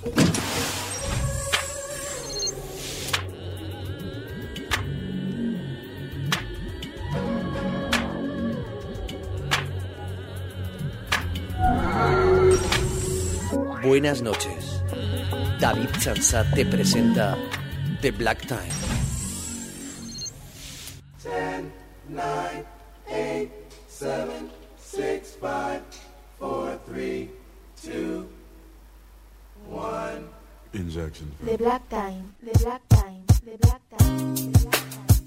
Buenas noches. David Chansat te presenta The Black Time. 10, 9, 8, 7, 6, 5, 4, 3, 2, 1. Injection. The Black Time. The Black Time. The Black Time. The Black Time.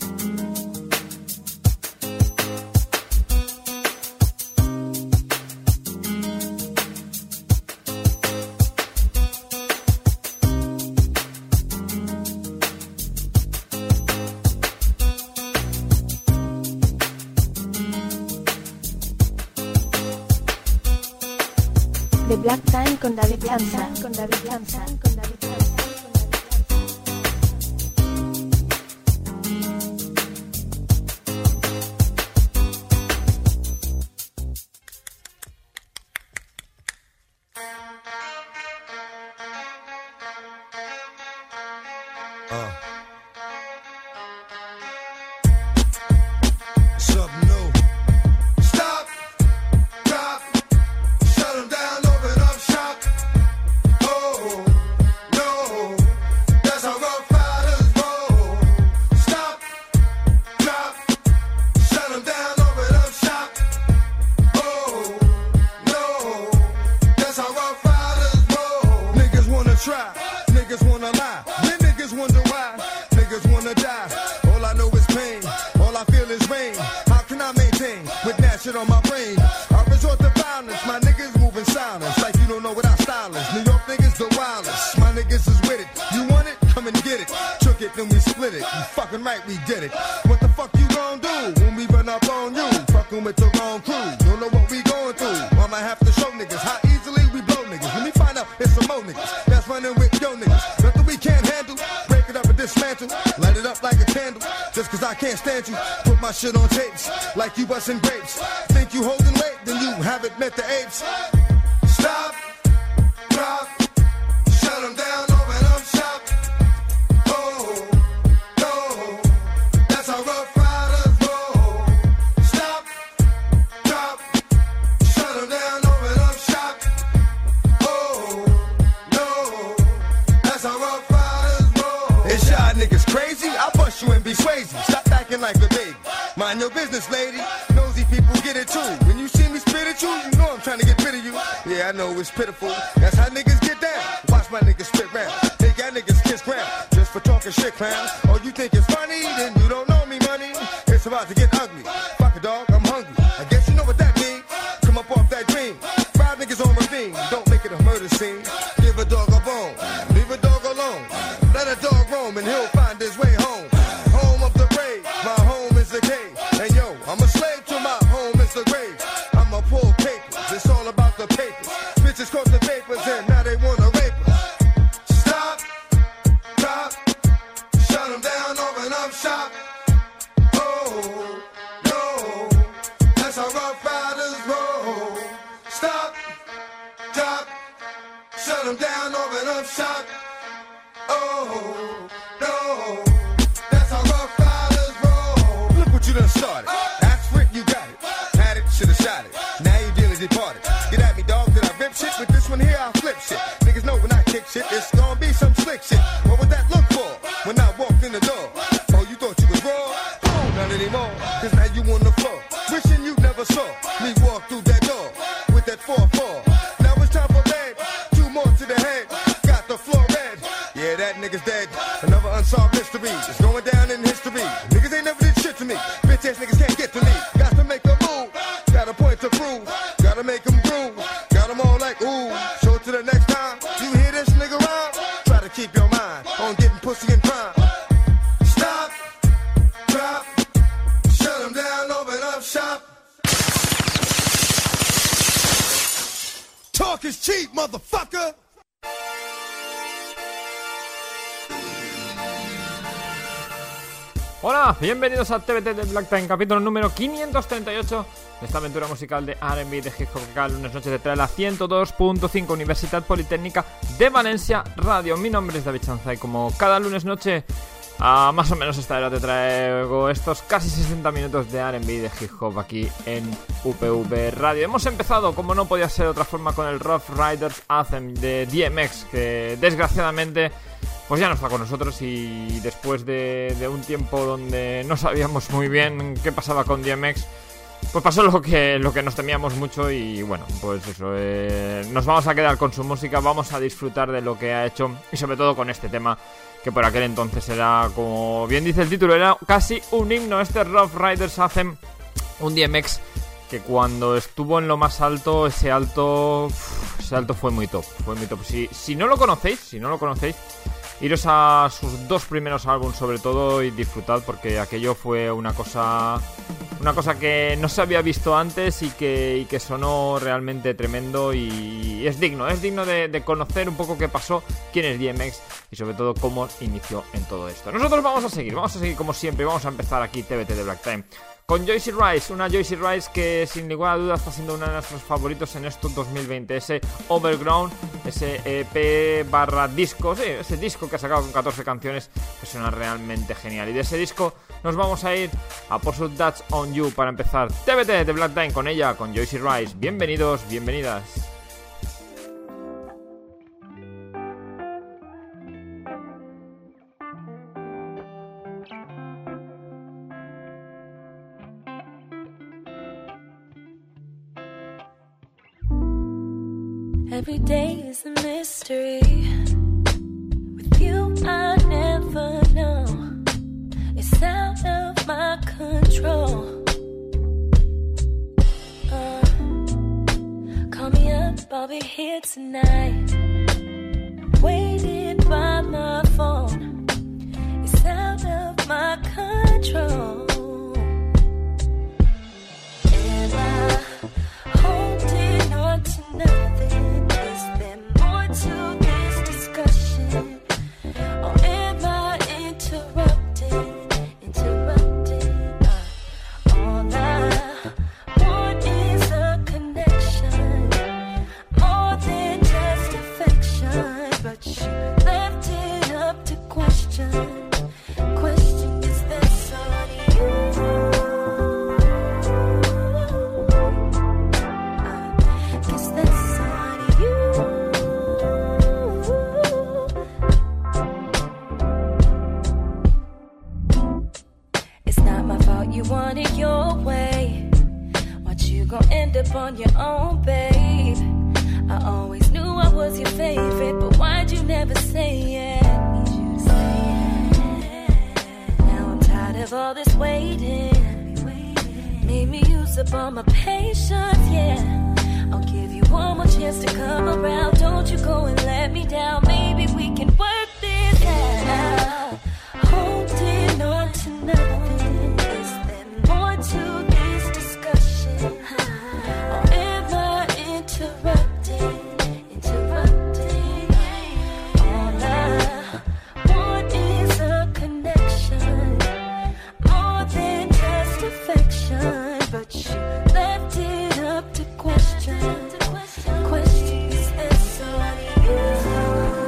The Black Time con David Chansat, con David Chansat, con David Chansat. Something new. Stop, drop, shut 'em down, open up shop. Oh, no, that's how Rough Riders roll. Stop, drop, shut 'em down, open up shop. Oh, no, that's how Rough Riders roll. Niggas wanna try, niggas wanna lie, then niggas wonder why, niggas wanna die. All I know is pain, all I feel is rain. How can I maintain with that shit on my brain? I resort to violence, my niggas moving silence like you don't know what our style is. New York niggas the wildest, my niggas is with it. You want it? Come and get it. Took it, then we split it. You fucking right, we did it. What the fuck you gon' do when we run up on you? Fucking with the wrong crew. Don't know what we going through. I'ma have to show niggas how easily we blow niggas. Let me find out it's some more niggas that's running with yo niggas. Nothing we can't handle. Break it up and dismantle. Light it up like a candle. Just cause I can't stand you. Put my shit on tapes like you busting grapes. Think you holding weight, then you haven't met the apes. Stop, drop, shut 'em down, open up shop. Oh, no, that's how Rough Riders roll. Stop, drop, shut 'em down, open up shop. Oh, no, that's how Rough Riders roll. Is y'all niggas crazy? I'll bust you and be crazy. Stop acting like a baby. Mind your business, lady. Nosy people get it too. When you see me spit at you, you know I'm trying to get rid of you. Yeah, I know it's pitiful. That's how niggas get down. Watch my niggas spit round. Take y'all niggas kiss ground. Just for talking shit, clown. Oh, you think it's funny? Then you don't know me, money. It's about to get ugly. Fuck a dog, I'm hungry. I guess you know what that means. Come up off that dream. 5 niggas on ravine. Don't make it a murder scene. Give a dog a bone. Leave a dog alone. Let a dog roam and he'll find his way home. Home of the brave. My home is the cave. And yo, I'm a slave to my home is the grave. I'm a pull papers. It's all about the papers. Bitches caught the papers and now they wanna rape us. Stop, drop, shut 'em down, open up shop. Oh, no, that's how Rough Riders roll. Stop, drop, shut 'em down, open up shop. Oh, no, that's how Rough Riders roll. Look what you done started. Ask for it, you got it. Had it, shoulda shot it. Now you dearly departed. Get at me, dog, did I rip shit? With this one here, I'll flip shit. Niggas know when I kick shit, it's gonna be some slick shit. What would that look for when I walked in the door? Oh, you thought you was raw? Oh, not anymore, cause now you on the floor. Wishing you never saw me walk through that door with that 4-4. Now it's time for bed, 2 more to the head. Got the floor red. Yeah, that nigga's dead. Another unsolved mystery. It's going down in history. Niggas ain't never did shit to me. Bitch ass niggas can't get to me. Got to make a move. Got a point to prove. Gotta make them groove. Got them all like ooh. So to the next time you hear this nigga rhyme, try to keep your mind on getting pussy and crime. Stop, drop, shut 'em down, open up shop. Talk is cheap, motherfucker. Hola, bienvenidos a TBT de Black Time, capítulo número 538 de esta aventura musical de R&B de hip hop que cada lunes noche te trae la 102.5 Universidad Politécnica de Valencia Radio. Mi nombre es David Chanza y como cada lunes noche a más o menos esta hora te traigo estos casi 60 minutos de R&B de hip hop aquí en UPV Radio. Hemos empezado, como no podía ser de otra forma, con el Rough Riders Anthem de DMX, que desgraciadamente pues ya no está con nosotros, y después de un tiempo donde no sabíamos muy bien qué pasaba con DMX, pues pasó lo que nos temíamos mucho. Y bueno, pues eso, nos vamos a quedar con su música, vamos a disfrutar de lo que ha hecho, y sobre todo con este tema que por aquel entonces era, como bien dice el título, era casi un himno. Este Rough Riders Anthem, un DMX que cuando estuvo en lo más alto, ese alto fue muy top, Si no lo conocéis, iros a sus dos primeros álbumes sobre todo y disfrutad, porque aquello fue una cosa que no se había visto antes y que sonó realmente tremendo, y es digno de conocer un poco qué pasó, quién es DMX y sobre todo cómo inició en todo esto. Nosotros vamos a seguir como siempre, vamos a empezar aquí TBT de Black Time con Joyce Rice, una Joyce Rice que sin ninguna duda está siendo uno de nuestros favoritos en estos 2020. Ese Overground, ese EP/disco, sí, ese disco que ha sacado con 14 canciones que suena realmente genial. Y de ese disco nos vamos a ir a Pursuit That's On You para empezar TBT de Black Time con ella, con Joyce Rice. Bienvenidos, bienvenidas. Every day is a mystery. With you I never know. It's out of my control. Call me up, I'll be here tonight. Waiting by my phone. It's out of my control. Am I holding on to nothing? To this discussion, or am I interrupting? All I want is a connection, more than just affection. But you left it up to question. Question, is this on you? Guess that's on you. You want it your way. Watch you gon' end up on your own, babe. I always knew I was your favorite, but why'd you never say it? Need you to say it. Now I'm tired of all this waiting. Made me use up all my patience, yeah. I'll give you one more chance to come around. Don't you go and let me down. Maybe we can work this out. Holding on to nothing. To this discussion, or am I interrupting? All I want is a connection, more than just affection. But you left it up to question. Question, is this on you?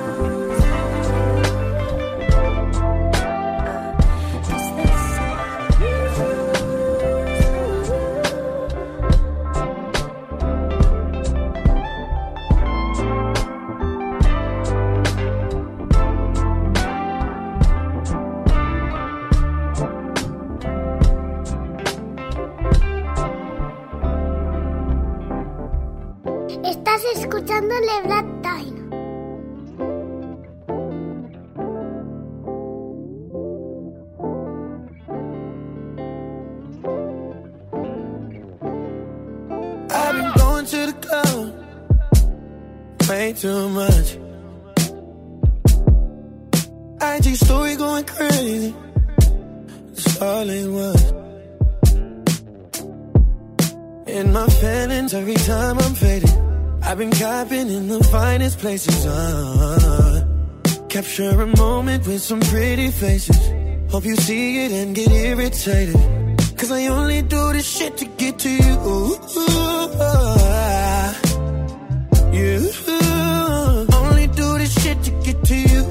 Estás escuchando The Black Time. I've been going to the club way too much. IG story going crazy. That's all it was. In my feelings every time I'm faded. I've been capping in the finest places. Capture a moment with some pretty faces. Hope you see it and get irritated. Cause I only do this shit to get to you. You only do this shit to get to you.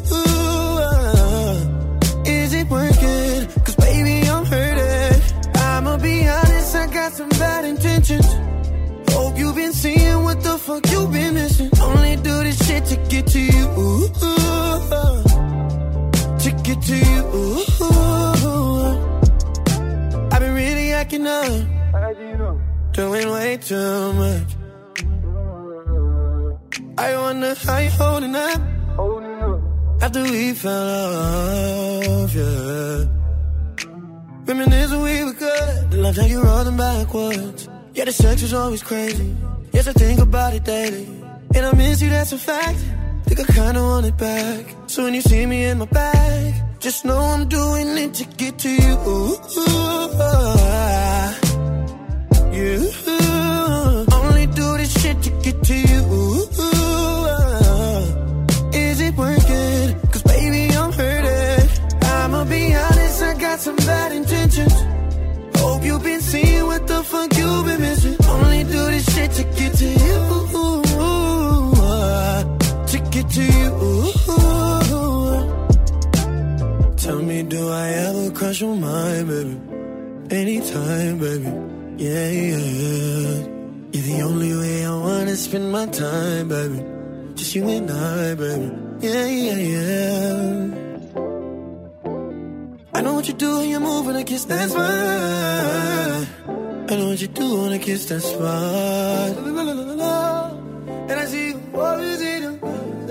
Is it working? Cause baby I'm hurting. I'ma be honest, I got some bad intentions. Hope you've been seeing what the fuck you've been missing. Only do this shit to get to you. To get to you. I've been really acting up, doing way too much. I wonder how you holding up after we fell off, yeah. Reminisce when we were good, the love how you rolling backwards. Yeah, the sex was always crazy. Yes, I think about it daily, and I miss you, that's a fact. Think I kinda want it back. So when you see me in my bag, just know I'm doing it to get to you. You only do this shit to get to you. Is it working? Cause baby I'm hurting. I'ma be honest, I got some bad intentions. Hope you've been seeing what the fuck you've been missing. Only do this shit to get to you. To get to you. Tell me, do I ever cross your mind, baby? Anytime, baby. Yeah, yeah. You're the only way I wanna spend my time, baby. Just you and I, baby. Yeah, yeah, yeah. I know what you do when you move when I kiss that spot. I know what you do when I kiss that spot. And I see you always in them.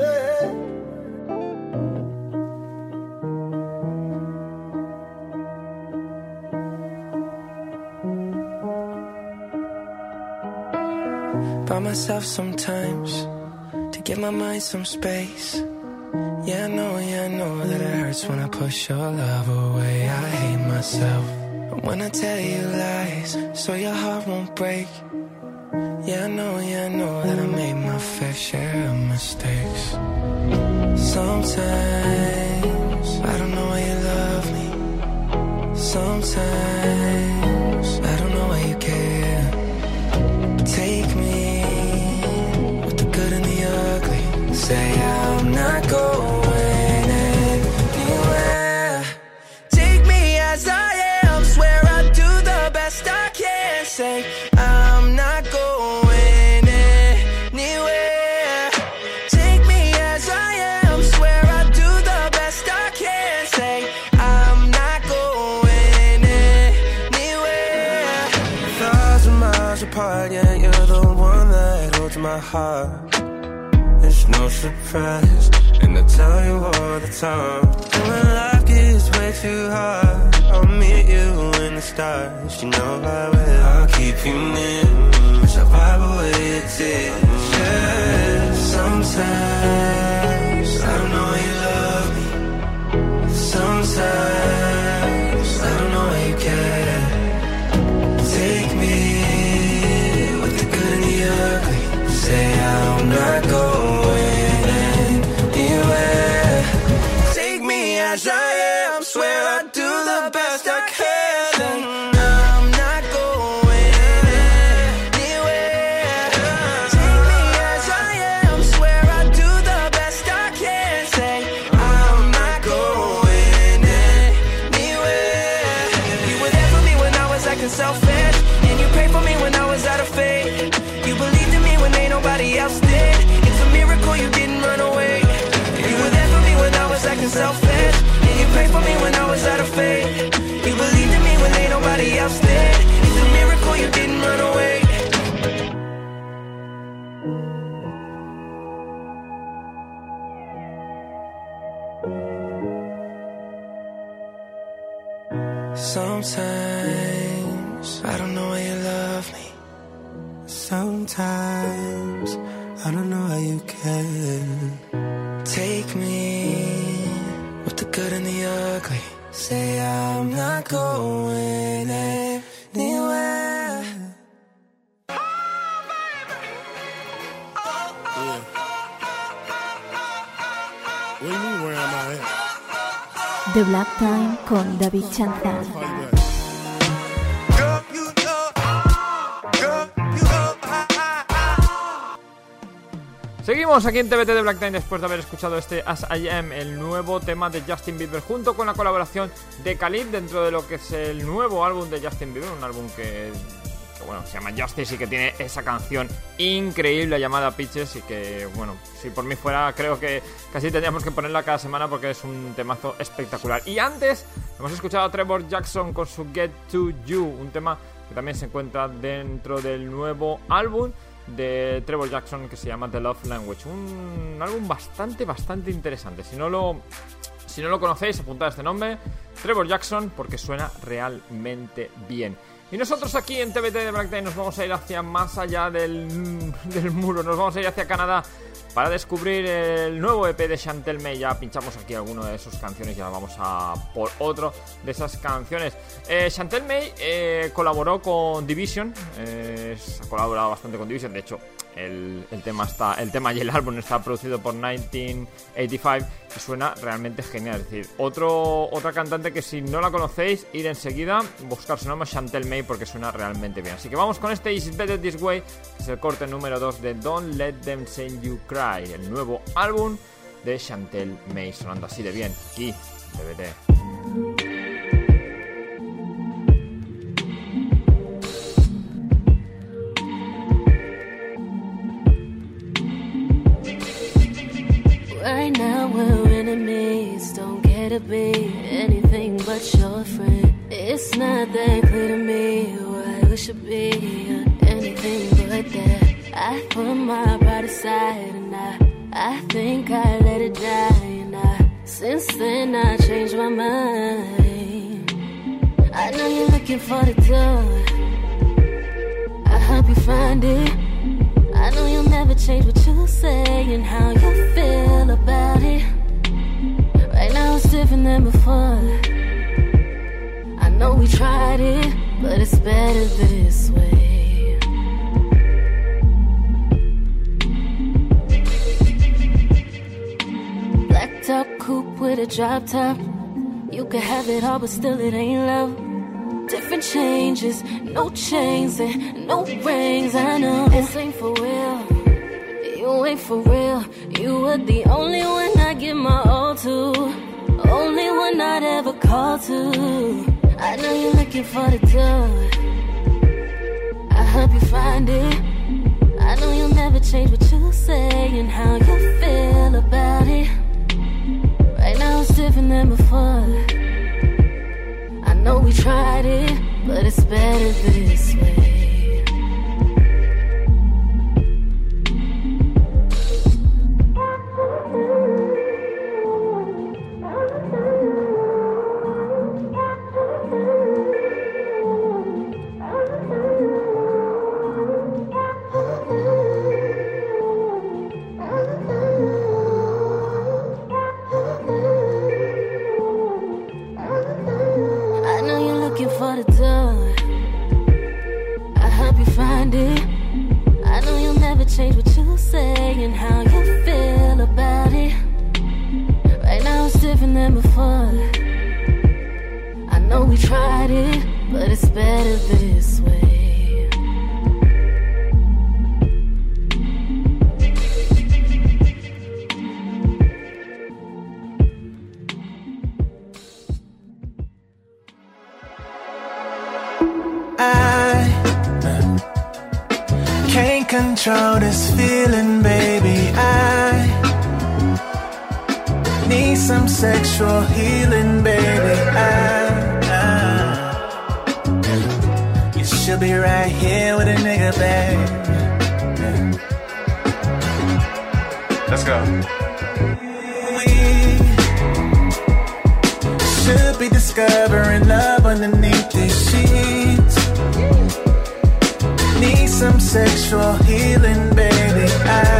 By myself sometimes to give my mind some space. Yeah, I know that it hurts when I push your love away. I hate myself when I tell you lies, so your heart won't break. Yeah, I know that I made my fair share of mistakes. Sometimes I don't know why you love me. Sometimes I don't know why you care. Take me with the good and the ugly. Say I'm not going anywhere. Take me as I am. Swear I'll do the best I can. Say I'm not going anywhere. Take me as I am. Swear I'll do the best I can. Say I'm not going anywhere. 1,000 miles apart, yeah, you're the one that holds my heart. It's no surprise, and I tell you all the time. And when life gets way too hard, I'll meet you in the stars. You know I will. I'll keep you near, wish I wipe away your tears. Yeah. Sometimes I don't know why you love me. Sometimes I don't know why you care. Take me with the good and the ugly. Say I'm not going anywhere. Take me as I am. Swear I'll do the best I can. I'm not going anywhere. Take me as I am. Swear I'll do the best I can. Say I'm not going anywhere. You were there for me when I was acting selfish, and you prayed for me when I was out of faith. You believed in me when ain't nobody else did. It's a miracle you didn't run away. You were there for me when I was acting selfish, and you prayed for me when I was out of faith. You believed in me when ain't nobody else did. It's a miracle you didn't run away. Sometimes I don't know why you love me. Sometimes I don't know how you can. Take me with the good and the ugly. Say I'm not going anywhere. What do you mean, where am I at? The Black Time con David Chanzal. Seguimos aquí en TBT de Black Time después de haber escuchado este As I Am, el nuevo tema de Justin Bieber, junto con la colaboración de Khalid dentro de lo que es el nuevo álbum de Justin Bieber, un álbum que bueno, se llama Justice y que tiene esa canción increíble llamada Peaches y que, bueno, si por mí fuera, creo que casi tendríamos que ponerla cada semana porque es un temazo espectacular. Y antes hemos escuchado a Trevor Jackson con su Get To You, un tema que también se encuentra dentro del nuevo álbum de Trevor Jackson que se llama The Love Language, un álbum bastante interesante. Si no lo conocéis, apuntad este nombre, Trevor Jackson, porque suena realmente bien. Y nosotros aquí en TBT de Black Time nos vamos a ir hacia más allá del muro, nos vamos a ir hacia Canadá para descubrir el nuevo EP de Chantel May. Ya pinchamos aquí alguna de sus canciones y ahora vamos a por otro de esas canciones. Chantel May colaboró con Division, ha colaborado bastante con Division, de hecho el tema y el álbum está producido por 1985 y suena realmente genial. Es decir, otra cantante que si no la conocéis, ir enseguida, buscar su nombre Chantel May porque suena realmente bien. Así que vamos con este Is It Better This Way, que es el corte número 2 de Don't Let Them Say You Cry, el nuevo álbum de Chantel May, sonando así de bien aquí, TBT. Right now we're enemies, don't get to be anything but your friend. It's not that clear to me why we should be anything but that. I put my pride aside and I think I let it die, and since then I changed my mind. I know you're looking for the door, I help you find it. I know you'll never change what you say and how you feel about it. Right now it's different than before. I know we tried it, but it's better this way. Black top coupe with a drop top. You could have it all, but still it ain't love. Different changes, no chains and no rings. I know this ain't for real, you ain't for real. You were the only one I give my all to, only one I'd ever call to. I know you're looking for the door, I help you find it. I know you'll never change what you say and how you feel about it. Right now it's different than before. I know we tried it, but it's better this way. Control this feeling, baby. I need some sexual healing, baby. You should be right here with a nigga, baby. Let's go. We should be discovering love underneath these sheets. Need some sexual healing, baby.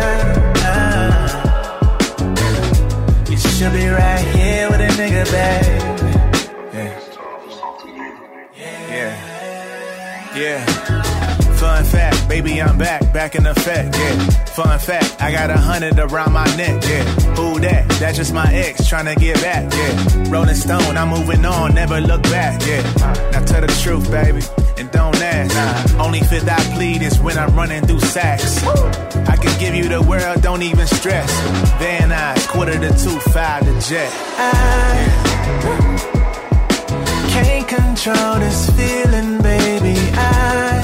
You should be right here with a nigga, baby. Yeah. Fun fact, Baby, I'm back in effect, yeah. Fun fact, I got 100 around my neck, yeah. Who that? That's just my ex tryna get back, yeah. Rolling Stone, I'm moving on, never look back, yeah. Now tell the truth, baby, and don't ask. Only fifth I plead is when I'm running through sacks. I can give you the world, don't even stress. Van Nuys, 4:45 the jet. Can't control this feeling, baby. I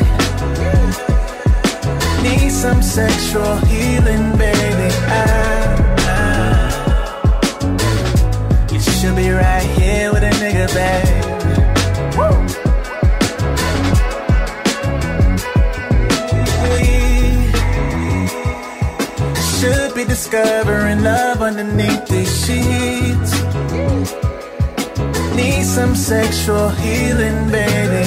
need some sexual healing, baby. You should be right here with a nigga, baby. We should be discovering love underneath these sheets. Need some sexual healing, baby.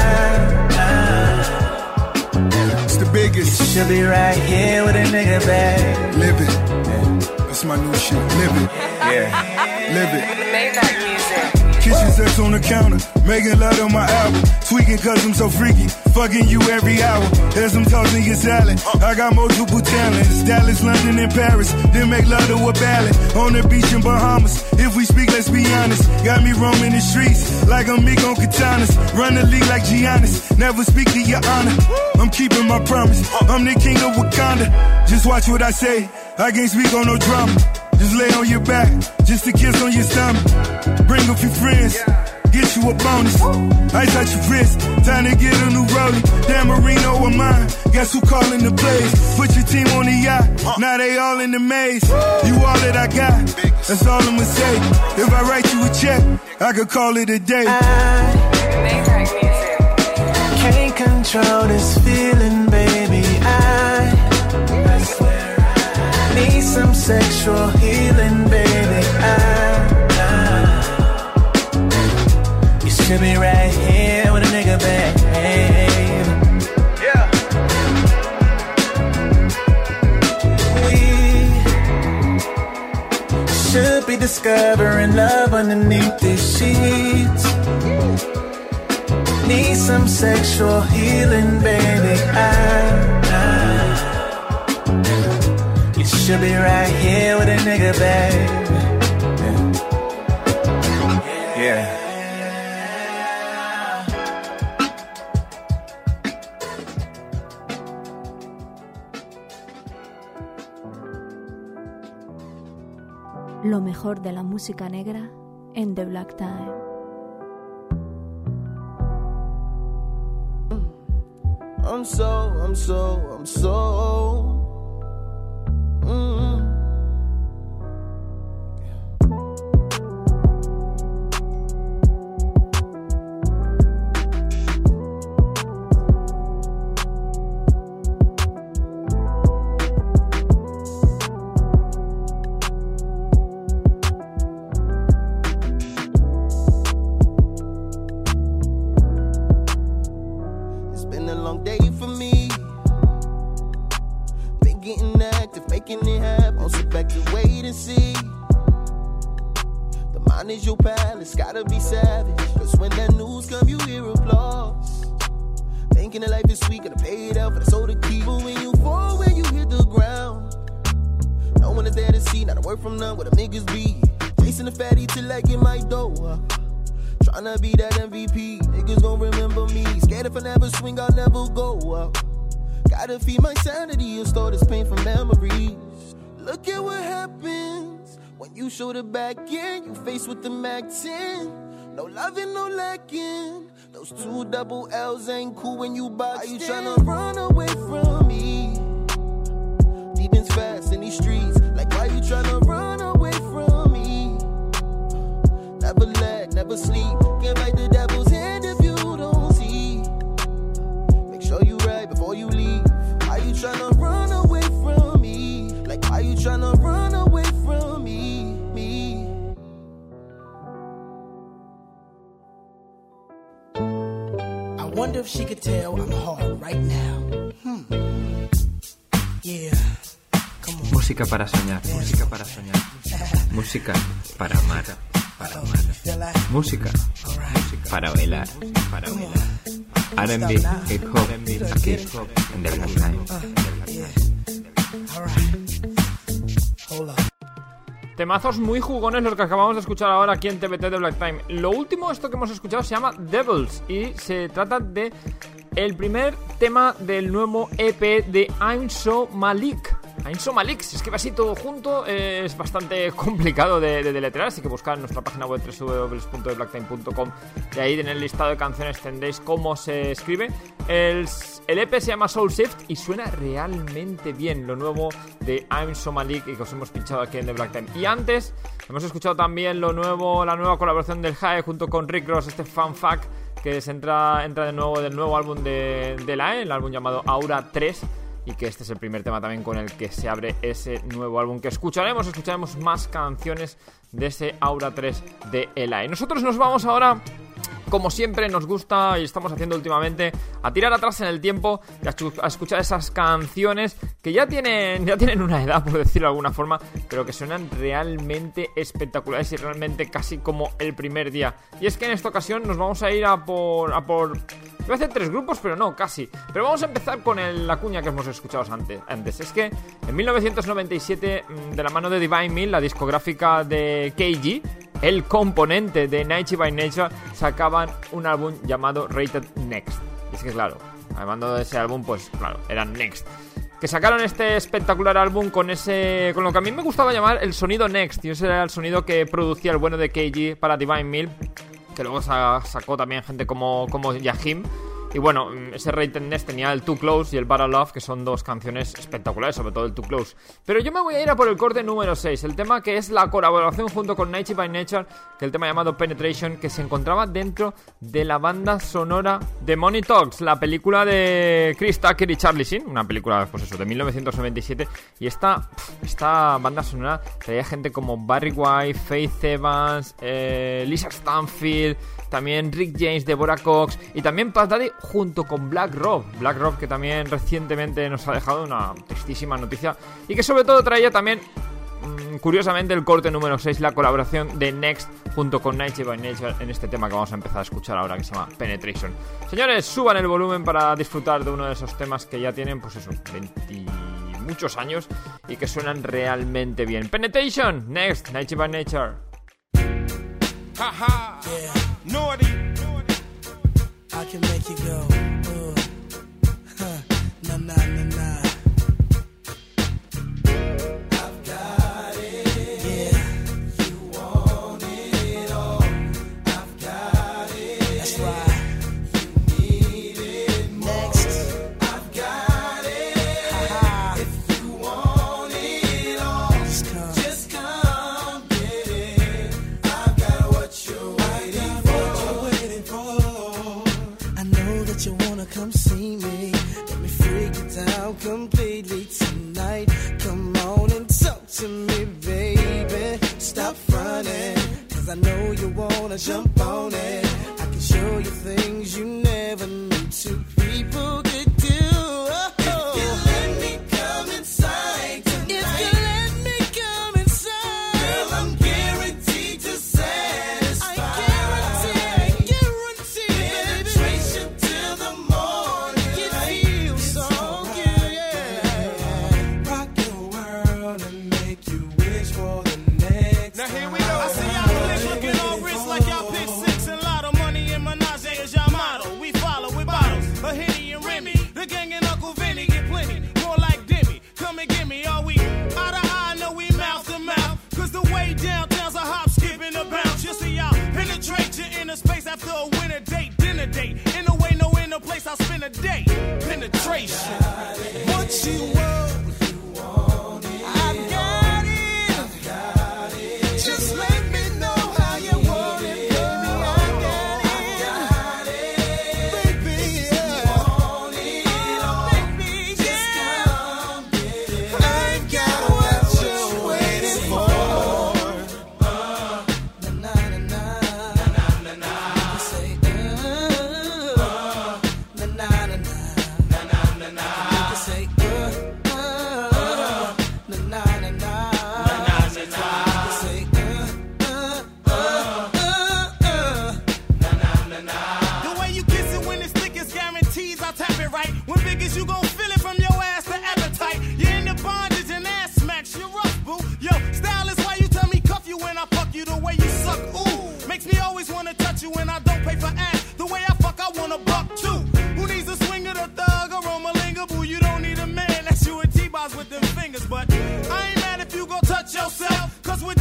It's the biggest. You should be right here with a nigga, babe. Live it. That's my new shit. Live it. Yeah. Live it. Maybach music. Kitchen sex on the counter, making love on my album. Tweaking cause I'm so freaky, fucking you every hour. As I'm tossing your salad, I got multiple talents. Dallas, London, and Paris, then make love to a ballad. On the beach in Bahamas, if we speak, let's be honest. Got me roaming the streets, like I'm Meek on katanas. Run the league like Giannis, never speak to your honor. I'm keeping my promise, I'm the king of Wakanda. Just watch what I say, I can't speak on no drama. Just lay on your back, just a kiss on your stomach. Bring a few friends, get you a bonus. Ice out your wrist, time to get a new rollie. Dan Marino or mine, guess who calling the plays? Put your team on the yacht, now they all in the maze. You all that I got, that's all I'ma say. If I write you a check, I could call it a day. Maybach music. Can't control this feeling, baby. I swear I need some sexual healing, baby. You should be right here with a nigga, babe. Yeah. We should be discovering love underneath these sheets. Need some sexual healing, baby. You should be right here with a nigga, baby. Yeah. Lo mejor de la música negra en The Black Time. I'm so It's been a long day for me. Been getting active, making it happen. I'll sit back to wait and see. The mind is your palace, gotta be savage. Cause when that news come, you hear applause. Thinking that life is sweet, gotta pay it out for the soul to keep. But when you fall, when you hit the ground, no one is there to see, not a word from none, where the niggas be. Chasing the fatty till I get my dough up. Tryna be that MVP, niggas gon' remember me. Scared if I never swing, I'll never go up. Gotta feed my sanity and store this pain from memories. Look at what happens when you show the back end. You face with the Mac 10. No loving, no lacking. Those 2 double L's ain't cool when you box. Are you tryna run away from me? Demons fast in these streets. Like why you tryna run away from me? Never lag, never sleep. Can't fight the devil's hand if you don't see. Make sure you right before you leave. Why you tryna run away from me? Like why you tryna run away from me? I wonder if she could tell I'm hard right now. Yeah. Come on. Música para soñar, música para soñar. Música para amar, para amar. Música para bailar, para bailar. R&B, hip hop, aquí en The Black Time. Temazos muy jugones los que acabamos de escuchar ahora aquí en TBT de Black Time. Lo último, esto que hemos escuchado, se llama Devils y se trata de el primer tema del nuevo EP de I'm So Malik. I'm So Malik, si es que va así todo junto, es bastante complicado de deletrear, así que buscad en nuestra página web www.thebblacktime.com y ahí en el listado de canciones tendréis cómo se escribe. El EP se llama Soul Shift y suena realmente bien, lo nuevo de I'm So Malik y que os hemos pinchado aquí en The Black Time. Y antes hemos escuchado también lo nuevo, la nueva colaboración del Jae junto con Rick Ross, este Fun Fact que entra de nuevo del nuevo álbum de la el álbum llamado Aura 3, y que este es el primer tema también con el que se abre ese nuevo álbum que escucharemos más canciones de ese Aura 3 de Elae. Nosotros nos vamos ahora, como siempre nos gusta y estamos haciendo últimamente, a tirar atrás en el tiempo y a escuchar esas canciones que ya tienen una edad, por decirlo de alguna forma, pero que suenan realmente espectaculares y realmente casi como el primer día. Y es que en esta ocasión nos vamos a ir a por voy a hacer 3 grupos, pero no, casi. Pero vamos a empezar con la cuña que hemos escuchado antes. Es que en 1997, de la mano de Divine Mill, la discográfica de KG, el componente de Nighty by Nature, sacaban un álbum llamado Rated Next. Y es que claro, hablando de ese álbum, pues claro, eran Next. Que sacaron este espectacular álbum con lo que a mí me gustaba llamar el sonido Next. Y ese era el sonido que producía el bueno de KG para Divine Mill, que luego sacó también gente como Yahim. Y bueno, ese Rated Next tenía el Too Close y el Battle Love, que son 2 canciones espectaculares, sobre todo el Too Close. Pero yo me voy a ir a por el corte número 6, el tema que es la colaboración junto con Nighty by Nature, que el tema llamado Penetration, que se encontraba dentro de la banda sonora de Money Talks, la película de Chris Tucker y Charlie Sheen, una película, pues eso, de 1997. Y esta banda sonora traía gente como Barry White, Faith Evans, Lisa Stanfield, también Rick James, Deborah Cox y también Puff Daddy junto con Black Rob, que también recientemente nos ha dejado una tristísima noticia y que sobre todo traía también, curiosamente, el corte número 6, la colaboración de Next junto con Nighty by Nature en este tema que vamos a empezar a escuchar ahora, que se llama Penetration. Señores, suban el volumen para disfrutar de uno de esos temas que ya tienen, pues eso, 20 muchos años y que suenan realmente bien. Penetration, Next, Nighty by Nature. Haha, yeah. Naughty. I can make you go, nah, nah, nah, nah. I've got it, yeah. You want it all. I've got it, that's right. You need it more. Next, I've got it. Ha-ha. If you want it all, just come get it. I've got what you're waiting for. I know that you wanna come see me. Let me freak you down completely tonight. Come on and talk to me, baby. Stop running, 'cause I know you wanna jump on it. I can show you things you never knew two people could do. Oh, if you let me come inside tonight. If you let me come inside, girl, I'm guaranteed to satisfy. I guarantee, penetration till the morning. It feels so good, yeah. Rock your world and make you wish for the next. Now here we go. I see y'all flick looking all rich like y'all pick 6 and lotto. Money in Menage is y'all motto. We follow with bottles of Henny and Remy. The gang and Uncle Vinny get plenty, more like Demi. Come and get me, are we eye to eye? No, we mouth to mouth. 'Cause the way downtown's a hop, skip, and a bounce. You see y'all penetrate your inner space after a winter date, dinner date. In a way, no inner place, I'll spend a day. Penetration. What you want? I've got it. Just let me know how you want it, baby. I got it. Baby, yeah. Baby, just come get it. I've got what you're waiting for. Na na na na na. You say na na na na. You say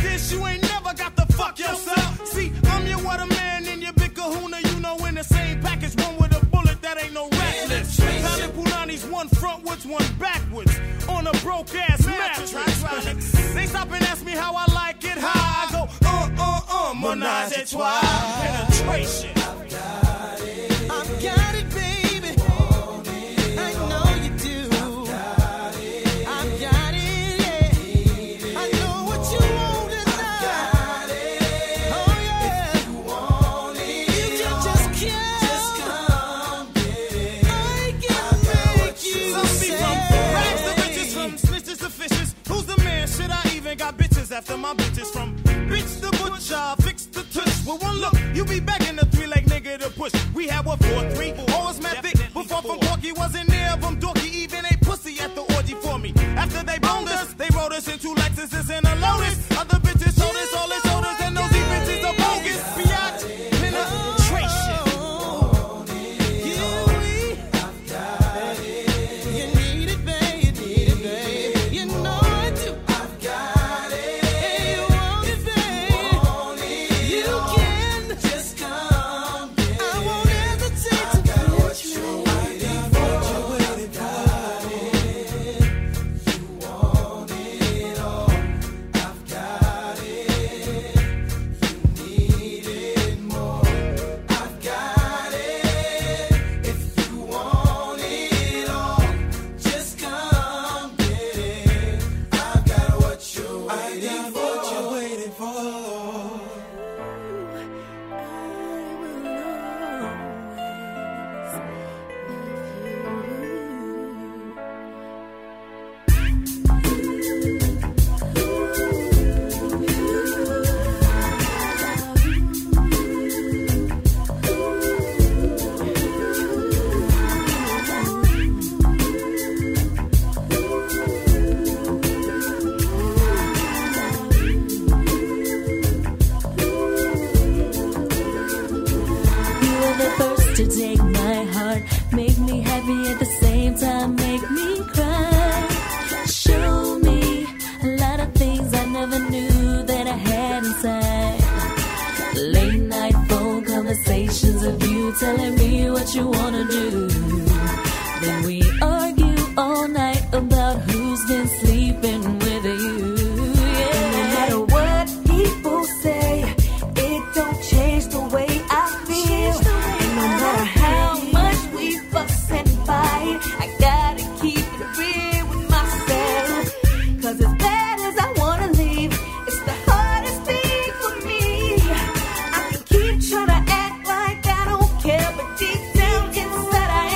this, you ain't never got to fuck yourself. See, I'm your what a man and your big kahuna, you know, in the same package, one with a bullet that ain't no reckless. Tyler Punani's one frontwards, one backwards, on a broke ass mattress. They stop and ask me how I like it, how I go, menage a trois, penetration. I've got it, baby. I know you do. I've got it, yeah. I know what you want tonight. Oh yeah. If you want it, you can just come get it. I can make you say. From rags to riches, from snitches to fishes. Who's the man? Should I even got bitches after my bitches? From bitch to butcher, fix the tush. With one look, you be back in the three-leg nigga to push. We had what, 4-3? Always mad thick. Before from Porky wasn't near them. Dorky even a pussy at the orgy for me. After they boned us, they rode us in 2 Lexuses and a Lotus. Other bitches told us all their shoulders and those bitches are bogus. Biatch, penetration. I've got it. You need it, babe. You need it, babe. You know I do. I've got it. Hey, you want it, babe. You can just come get it. I won't hesitate to put you in. To take my heart, make me happy at the same time, make me cry. Show me a lot of things I never knew that I had inside. Late night phone conversations of you telling me what you wanna do. Then we argue all night about who's been sleeping with you. Yeah. No matter what people say, it don't change the way I feel. No matter how much we fuss and fight, I gotta keep it real with myself. 'Cause as bad as I wanna leave, it's the hardest thing for me. I can keep trying to act like I don't care, but deep down inside I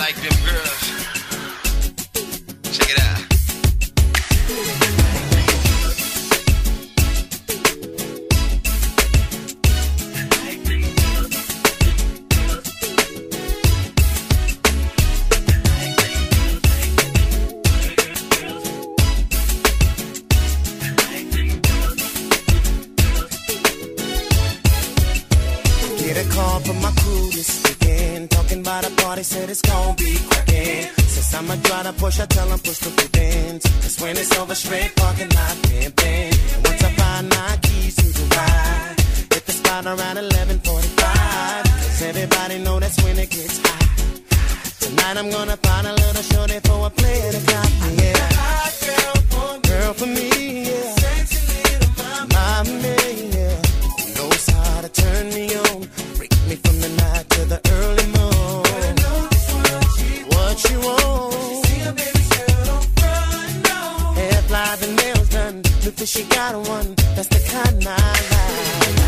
like them girls. Check it out. Get a call from my crew this weekend, talking about a party, said it's gonna be crackin'. Since I'ma try to push, I tell them push the bends. Cause when it's over, straight parking lot pimpin'. And once I find my keys to the ride, hit the spot around 11:45. Cause everybody know that's when it gets hot. Tonight I'm gonna find a little shorty for a play at the clock, yeah. Girl for me, yeah. Mommy, yeah. Knows how to turn me on, break me from the night to the early morning. What you want? Hair flies and nails done, look that she got one. That's the kind I like.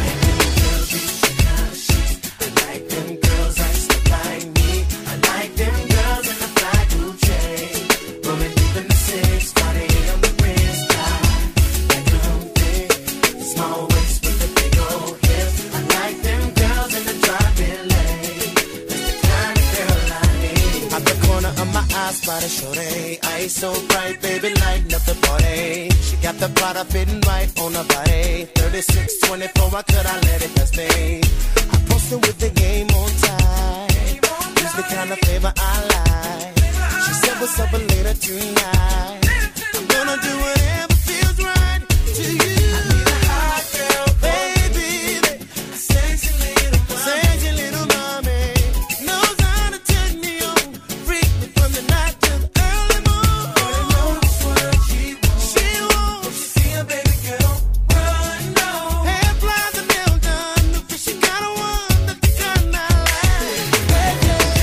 I like them girls that stick like me. I like them girls in the fly Gucci, rolling deep in the 6, body on the wrist, like them thick, small waist with the big old hips. I like them girls in the driving lane. That's the kind of girl I need. At the corner of my eye, spot a shorty, eyes so bright, baby, lighten up the party. She got the Prada fitting right on her body. 36, 24, why could I let it pass me? I posted with the game on tight. Use the kind of flavor I like. She said, what's up later tonight? I'm gonna do whatever feels right to you. I need a hot girl, baby, a sexy little mommy. Knows how to turn me on, freak me from the night to the early morning. Knows what she wants. She see a baby girl, run on. Hair flies and nail done, look that she got a one. That's the kind I like.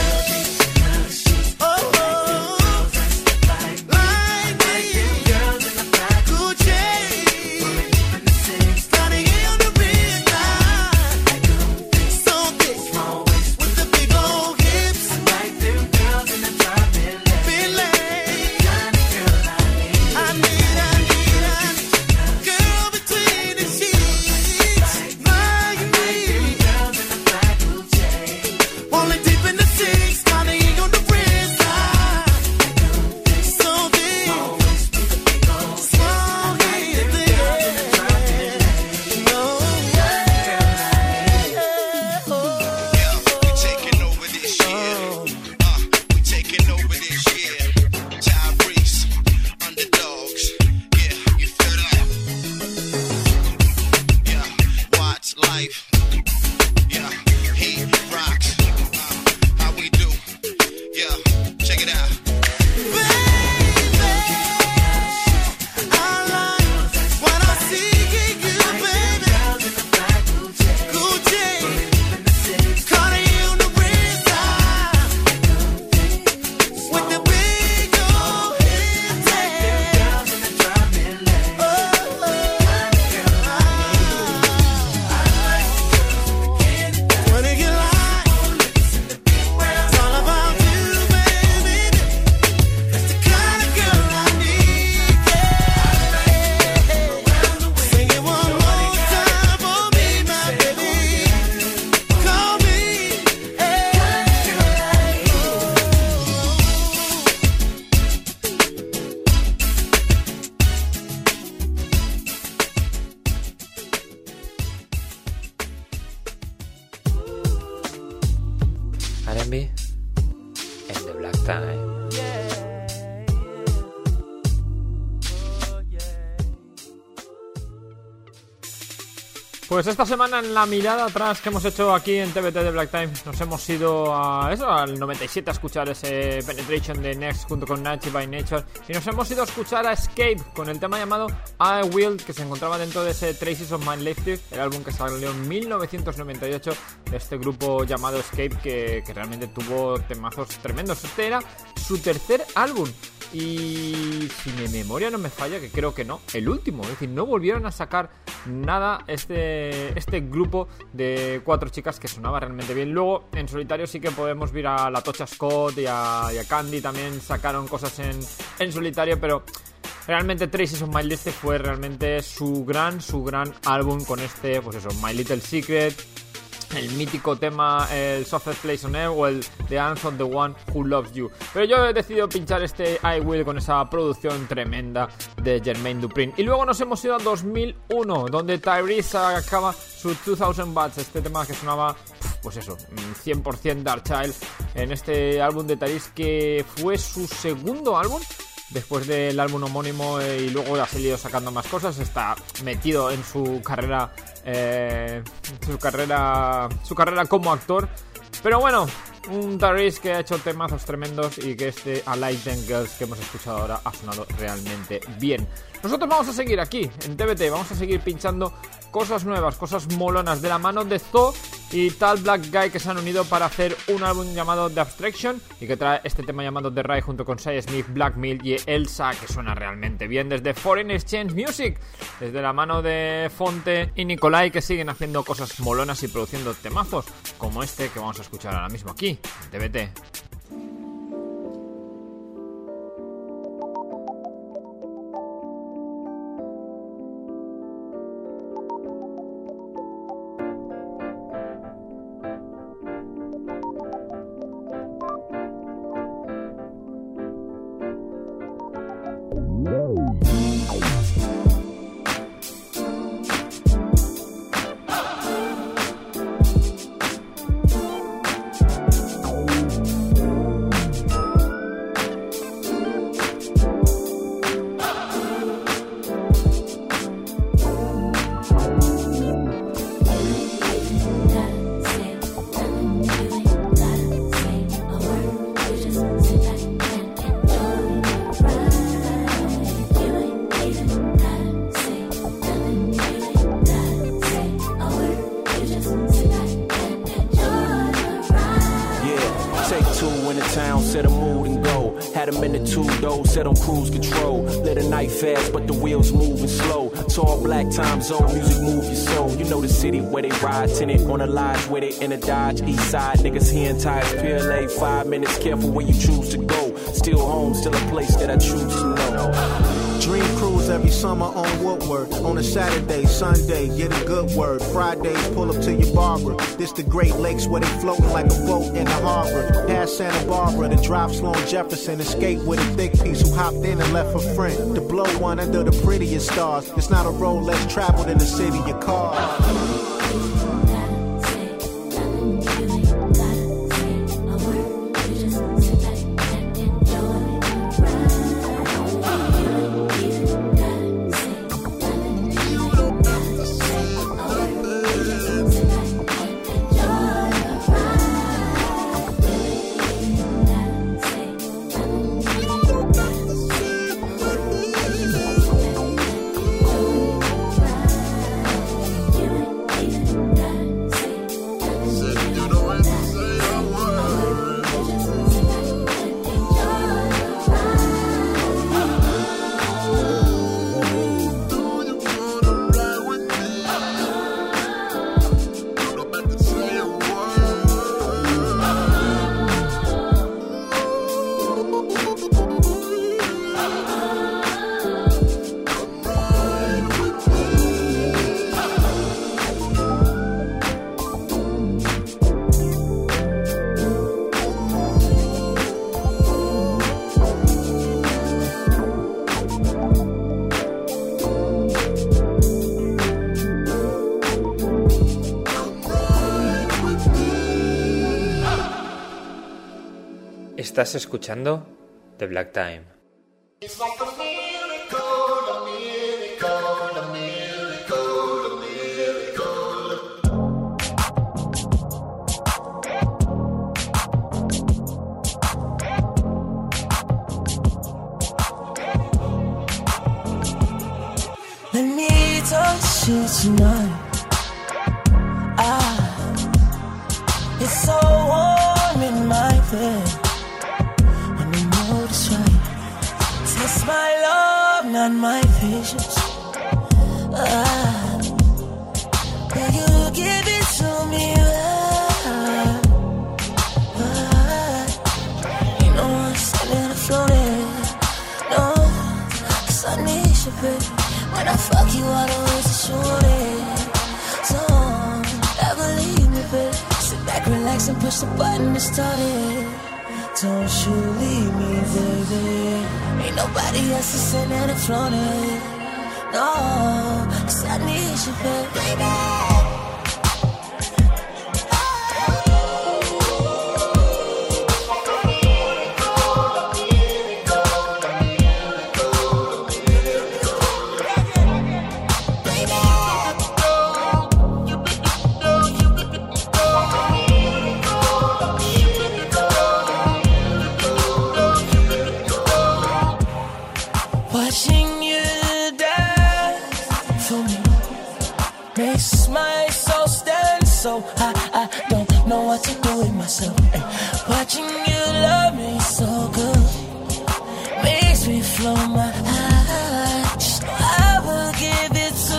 Oh, like me. Girls in the fly Gucci, starting on the wrist line. So thick, with the big old hips. I like them girls in the driving lane. I need a girl between the sheets, like me. Only deep in the 6, starting on the wrist line. So big, small hips, no. We taking over this year. We taking over this year. Tyrese, underdogs. Yeah, you feel that? Yeah, Watts life. Yeah, he rocks. How we do? Yeah, check it out. When I see you, baby, Gucci, Cartier on the wrist line, with the big old hips. When it get light, it's all about you, baby. That's the kind of girl I need. Sing it one more time for me, my baby. Call me. R&B en The Black Time. Pues esta semana en la mirada atrás que hemos hecho aquí en TBT de Black Time nos hemos ido a eso, al 97 a escuchar ese Penetration de Next junto con Nachi by Nature, y nos hemos ido a escuchar a Escape con el tema llamado I Will, que se encontraba dentro de ese Traces of My Life, el álbum que salió en 1998 de este grupo llamado Escape, que realmente tuvo temazos tremendos. Este era su tercer álbum y, si mi memoria no me falla, que creo que no, el último, es decir, no volvieron a sacar nada este grupo de 4 chicas que sonaba realmente bien. Luego en solitario sí que podemos ver a la Tocha Scott y a Candy, también sacaron cosas en solitario, pero realmente Traces of My List fue realmente su gran álbum con este, pues eso, My Little Secret, el mítico tema, el Softest Place on Earth o el The Anthem, The One Who Loves You. Pero yo he decidido pinchar este I Will con esa producción tremenda de Jermaine Dupri. Y luego nos hemos ido a 2001, donde Tyrese acaba su 2000 Watts, este tema que sonaba, pues eso, 100% Darkchild, en este álbum de Tyrese que fue su segundo álbum después del álbum homónimo, y luego ha seguido sacando más cosas. Está metido en su carrera como actor. Pero bueno, un Tyrese que ha hecho temazos tremendos y que este I Like Them Girls que hemos escuchado ahora ha sonado realmente bien. Nosotros vamos a seguir aquí en TBT, vamos a seguir pinchando cosas nuevas, cosas molonas de la mano de Zo y Tal Black Guy, que se han unido para hacer un álbum llamado The Abstraction y que trae este tema llamado The Ride junto con Shai Smith, Black Mill y Elsa, que suena realmente bien desde Foreign Exchange Music, desde la mano de Fonte y Nicolai, que siguen haciendo cosas molonas y produciendo temazos como este que vamos a escuchar ahora mismo aquí en TBT. Set on cruise control, let a night fast, but the wheels moving slow. Tall black time zone, music move your soul. You know the city where they ride, tenant on a lodge, where they in a Dodge, east side, niggas hearing tires, PLA, 5 minutes, careful where you choose to go. Still home, still a place that I choose to know. Dream cruise every summer on Woodward. On a Saturday, Sunday, get a good word. Fridays, pull up to your barber. This the Great Lakes where they floating like a boat in the harbor. Past Santa Barbara, the drop Sloan Jefferson. Escape with a thick piece who hopped in and left a friend. To blow one under the prettiest stars. It's not a road less traveled in the city of cars. Estás escuchando The Black Time. It's like a miracle, a miracle, a miracle, a miracle. Let me touch you tonight. It's so warm in my bed. Test my love, not my patience. relax and push the button to start it. Don't you leave me, baby. Ain't nobody else to send it and float it. No, 'cause I need you, baby. Watching you dance for me makes my soul stand so high. I don't know what to do with myself. Watching you love me so good makes me flow my heart. Just know I will give it to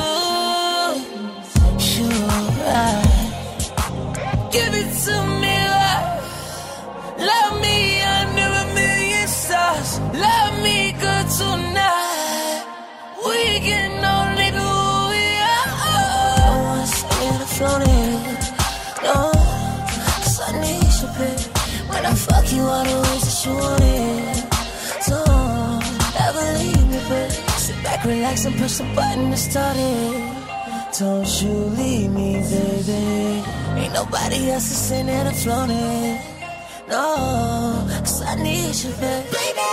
you. Right. Give it to me, right. Love me under a million stars. Love me good tonight. We can only do who we are. I wanna stay in the floating. No, 'cause I need you, babe. When I fuck you all the ways that you want it. So, never leave me, babe. Sit back, relax, and push the button to start it. Don't you leave me, baby. Ain't nobody else to send it and float it. No, 'cause I need you, babe. Baby!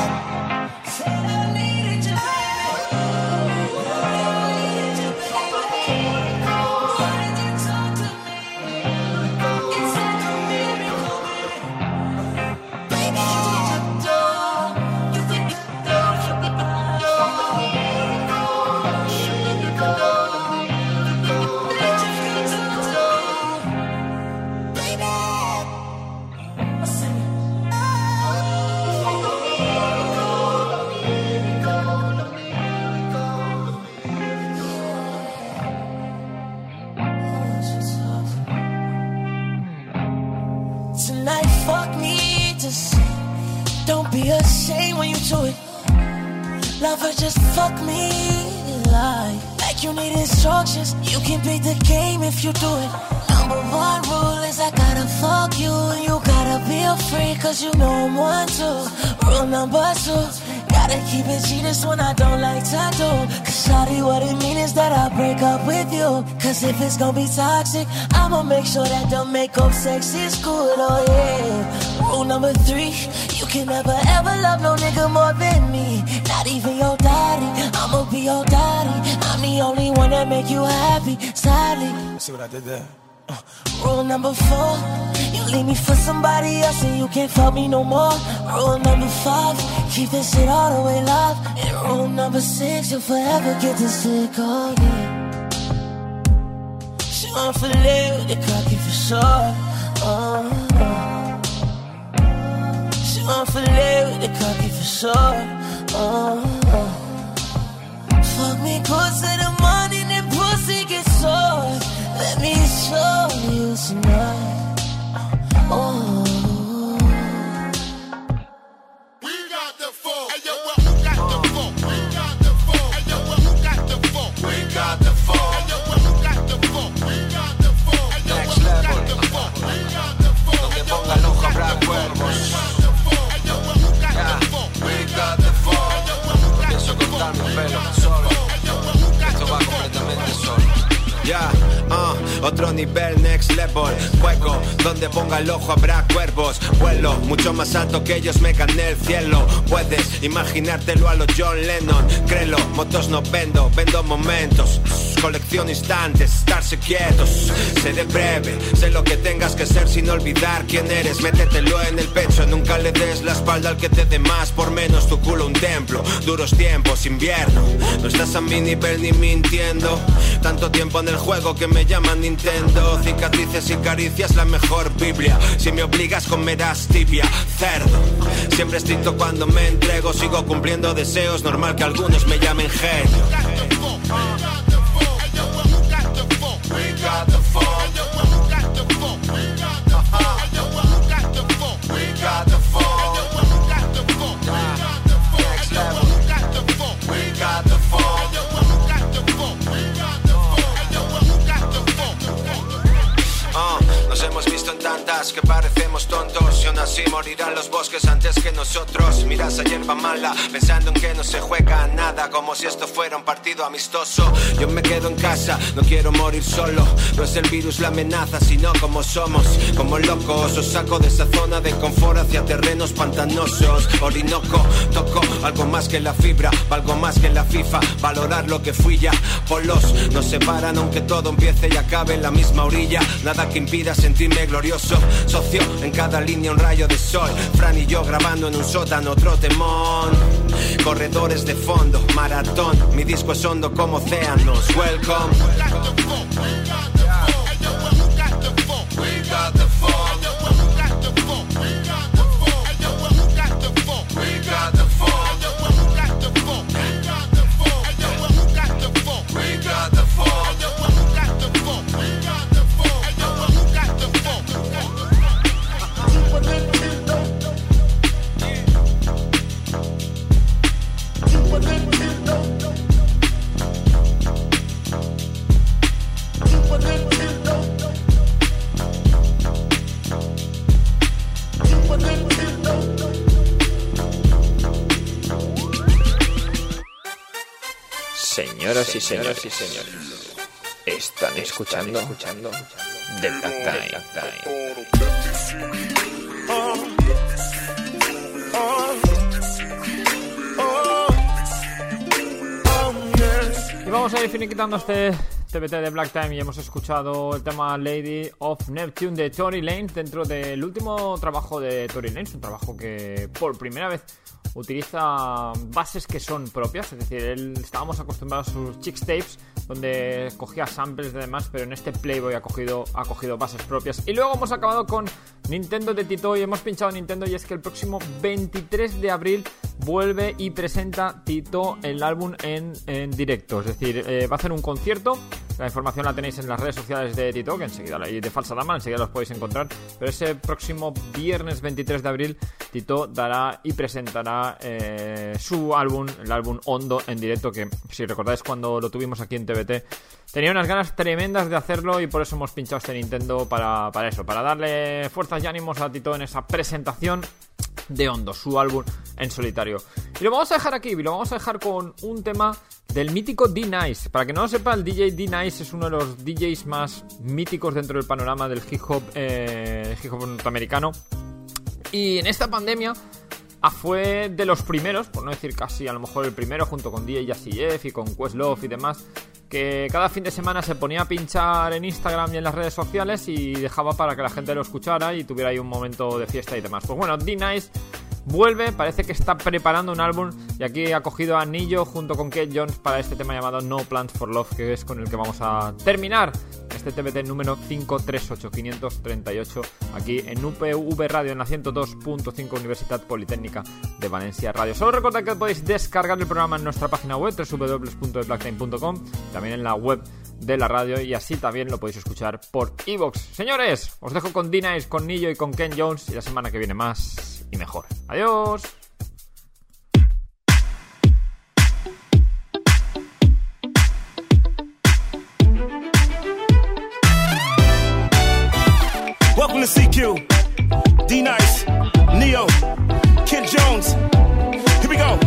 Tonight, fuck me, just don't be ashamed when you do it. Lover, just fuck me like you need instructions. You can beat the game if you do it. Number one rule is I gotta fuck you, and you gotta feel free, 'cause you know I'm one too. Rule number two, gotta keep it G, this one I don't like to do. 'Cause shawty, what it mean is that I break up with you. 'Cause if it's gonna be toxic, I'ma make sure that the makeup sex is good, oh yeah. Rule number three, you can never ever love no nigga more than me. Not even your daddy, I'ma be your daddy. I'm the only one that make you happy, sadly. See what I did there? Rule number four, you leave me for somebody else and you can't fuck me no more. Rule number five, keep this shit all the way live. And rule number six, you'll forever get this dick again. She want for live, the cocky for sure. She want for live, the cocky for sure. Fuck me close to the morning and pussy gets sore. Let me show you tonight. We got the phone. Hey, yo, well, who got the phone? We got the phone. Hey, yo, well, who got the phone? We got the phone. Hey, yo, well, who got the phone? We got the phone. Hey, yo, well, who got the phone? We got the phone. Donde ponga el ojo habrá cuervos. We got the phone. No pienso cortarme un pelo solo. Esto va completamente solo. Ya, otro nivel, next level. Juego, donde ponga el ojo habrá cuervos. Vuelo, mucho más alto que ellos me gané el cielo. Puedes imaginártelo a lo John Lennon. Créelo, motos no vendo, vendo momentos. Colección instantes, estarse quietos. Seré breve, sé lo que tengas que ser sin olvidar quién eres. Métetelo en el pecho, nunca le des la espalda al que te dé más por menos. Tu culo un templo, duros tiempos, invierno. No estás a mi nivel ni mintiendo. Tanto tiempo en el juego que me llaman Nintendo. Cicatrices y caricias, la mejor Biblia. Si me obligas comerás tibia, cerdo. Siempre estricto cuando me entrego. Sigo cumpliendo deseos, normal que algunos me llamen genio. We got the phone. We got the phone. We got the phone. Next level. We got the phone. Nos hemos visto visto en tantas que parecemos tontos y aún así morirán los bosques antes que nosotros. Mira esa hierba mala, pensando en que no se juega nada, como si esto fuera un partido amistoso. Yo me quedo en casa, no quiero morir solo. No es el virus la amenaza, sino como somos, como locos. Os saco de esa zona de confort hacia terrenos pantanosos. Orinoco, toco algo más que la fibra, valgo más que la FIFA. Valorar lo que fui ya, polos nos separan aunque todo empiece y acabe en la misma orilla. Nada que impida sentirme glorioso. Socio, en cada línea un rayo de sol. Fran y yo grabando en un sótano otro temón. Corredores de fondo, maratón. Mi disco es hondo como océanos. Welcome. Señoras y señores, están escuchando The Black Time. Y vamos a ir finiquitando este TBT de Black Time y hemos escuchado el tema Lady of Neptune de Tory Lanez dentro del último trabajo de Tory Lanez, un trabajo que por primera vez utiliza bases que son propias, es decir, estábamos acostumbrados a sus chicks tapes donde cogía samples de demás, pero en este Playboy ha cogido bases propias. Y luego hemos acabado con Nintendo de Tito y hemos pinchado Nintendo, y es que el próximo 23 de abril vuelve y presenta Tito el álbum en directo, es decir, va a hacer un concierto. La información la tenéis en las redes sociales de Tito, que enseguida, y de Falsa Dama, enseguida los podéis encontrar. Pero ese próximo viernes 23 de abril Tito dará y presentará su álbum, el álbum Hondo, en directo, que si recordáis cuando lo tuvimos aquí en TBT tenía unas ganas tremendas de hacerlo, y por eso hemos pinchado este Nintendo para eso, para darle fuerzas y ánimos a Tito en esa presentación de Hondo, su álbum en solitario. Y lo vamos a dejar aquí, y lo vamos a dejar con un tema del mítico D-Nice. Para que no lo sepa, el DJ D-Nice es uno de los DJs más míticos dentro del panorama del hip hop norteamericano. Y en esta pandemia fue de los primeros, por no decir casi a lo mejor el primero, junto con DJ Jazzy Jeff y con Questlove y demás, que cada fin de semana se ponía a pinchar en Instagram y en las redes sociales y dejaba para que la gente lo escuchara y tuviera ahí un momento de fiesta y demás. Pues bueno, D-Nice vuelve, parece que está preparando un álbum, y aquí ha cogido a Nillo junto con Kate Jones para este tema llamado No Plans for Love, que es con el que vamos a terminar este TBT número 538 aquí en UPV Radio, en la 102.5 Universidad Politécnica de Valencia Radio. Solo recordad que podéis descargar el programa en nuestra página web www.thebblacktime.com, también en la web de la radio, y así también lo podéis escuchar por iVoox. Señores, os dejo con D-Nice, con Nillo y con Ken Jones, y la semana que viene más y mejor. Adiós. Welcome to CQ. D-Nice, Neo, Kid Jones. Here we go.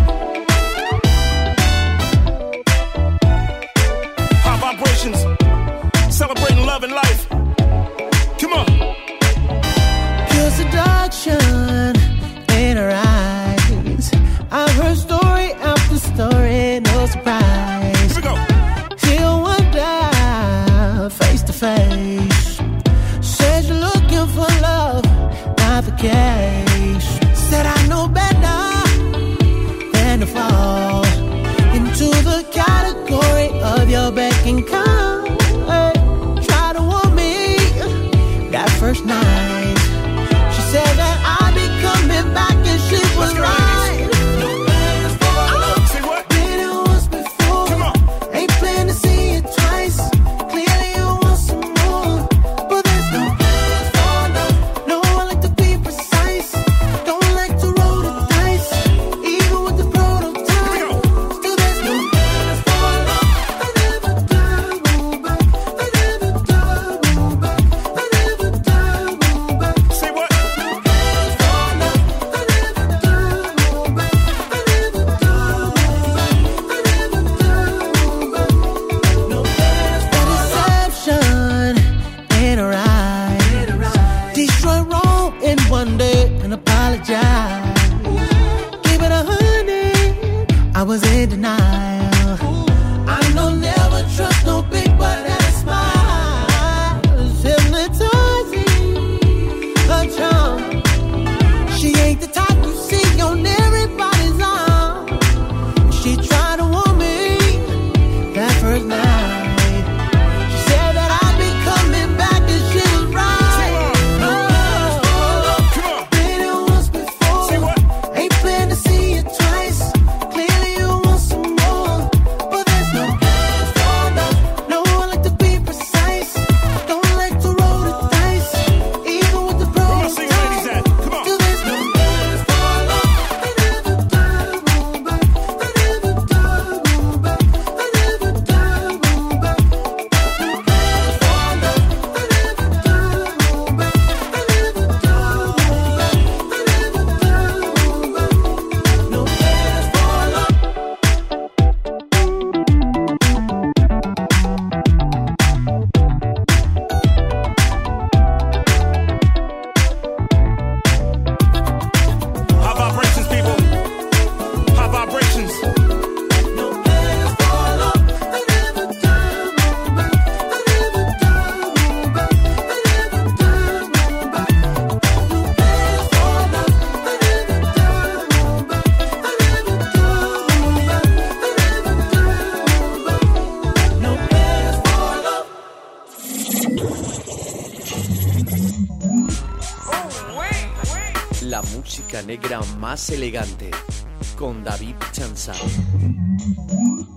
High vibrations, celebrating love and life. Come on. Feel seduction in her eyes. I've heard story after story, no surprise. Here we go. Till one day, face to face, says you're looking for love, not the case. Said I know better than to fall into the category of your beck and call. Hey, try to want me that first night. She said that I'd be coming back, and she was right. No plans for love. Say what? Did it once before. Come on. Ain't plan to see it twice. Clearly you want some more, but there's no plans for love. No, I like to be precise. La música negra más elegante con David Chansa.